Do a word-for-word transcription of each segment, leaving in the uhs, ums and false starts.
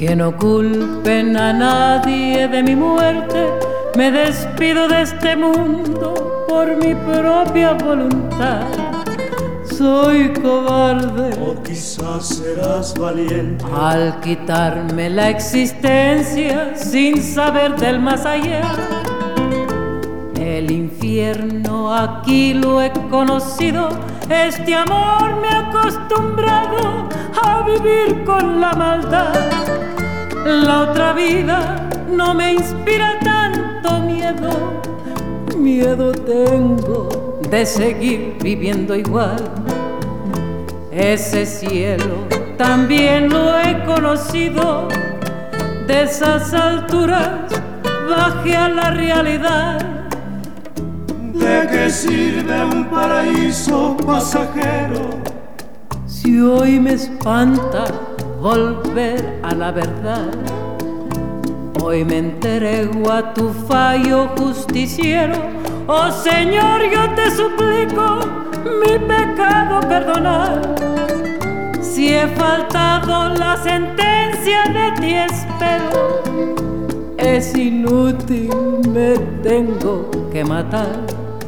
Que no culpen a nadie de mi muerte, me despido de este mundo por mi propia voluntad. Soy cobarde, o quizás serás valiente, al quitarme la existencia sin saber del más allá. El infierno aquí lo he conocido, este amor me ha acostumbrado a vivir con la maldad. La otra vida no me inspira tanto miedo, miedo tengo de seguir viviendo igual. Ese cielo también lo he conocido, de esas alturas bajé a la realidad. ¿De qué sirve un paraíso pasajero si hoy me espanta volver a la verdad? Hoy me entrego a tu fallo justiciero, oh Señor, yo te suplico mi pecado perdonar. Si he faltado la sentencia de ti espero, es inútil, me tengo que matar.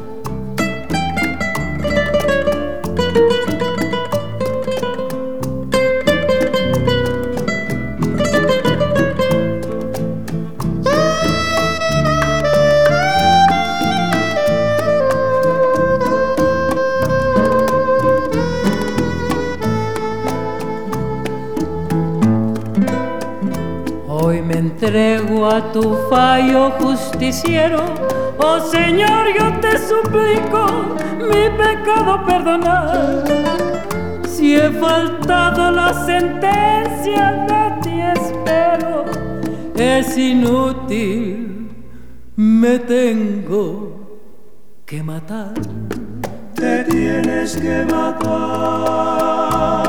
Hoy me entrego a tu fallo justiciero, oh Señor, yo te suplico mi pecado perdonar. Si he faltado la sentencia de ti espero, es inútil, me tengo que matar. te tienes que matar.